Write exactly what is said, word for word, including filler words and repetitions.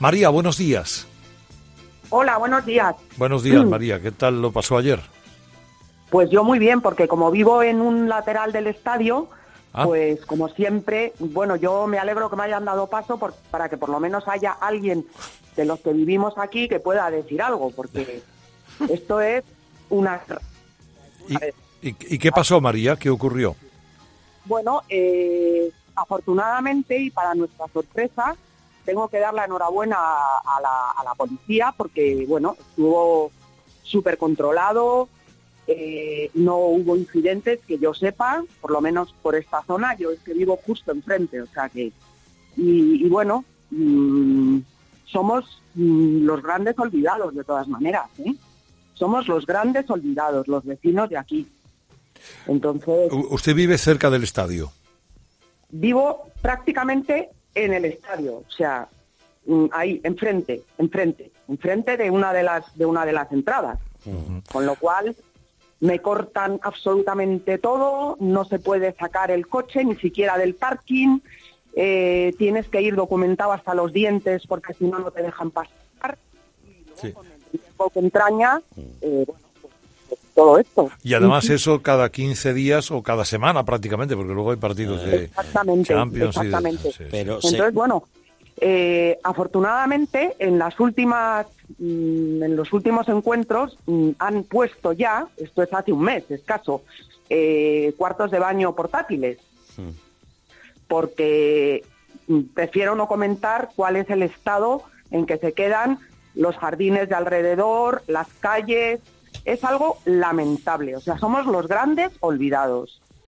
María, buenos días. Hola, buenos días. Buenos días, María. ¿Qué tal lo pasó ayer? Pues yo muy bien, porque como vivo en un lateral del estadio, ah. pues como siempre, bueno, yo me alegro que me hayan dado paso por, para que por lo menos haya alguien de los que vivimos aquí que pueda decir algo, porque esto es una... ¿Y, y, ¿Y qué pasó, María? ¿Qué ocurrió? Bueno, eh, afortunadamente y para nuestra sorpresa, tengo que dar la enhorabuena a, a, la, a la policía porque, bueno, estuvo súper controlado, eh, no hubo incidentes que yo sepa, por lo menos por esta zona, yo es que vivo justo enfrente, o sea que... Y, y bueno, mmm, somos mmm, los grandes olvidados de todas maneras, ¿eh? Somos los grandes olvidados, los vecinos de aquí. Entonces... ¿Usted vive cerca del estadio? Vivo prácticamente en el estadio, o sea, ahí, enfrente, enfrente, enfrente de una de las de una de las entradas. Uh-huh. Con lo cual me cortan absolutamente todo, no se puede sacar el coche ni siquiera del parking, eh, tienes que ir documentado hasta los dientes porque si no no te dejan pasar. Y luego sí. Con el tiempo que entraña, eh, bueno, pues, pues todo esto. Y además uh-huh. eso cada quince días o cada semana prácticamente, porque luego hay partidos de exactamente, Champions. Exactamente. Y de, sí, Pero entonces, sí. bueno, eh, afortunadamente en las últimas, mmm, en los últimos encuentros mmm, han puesto ya, esto es hace un mes escaso, eh, cuartos de baño portátiles, sí. porque mmm, prefiero no comentar cuál es el estado en que se quedan los jardines de alrededor, las calles. Es algo lamentable, o sea, somos los grandes olvidados.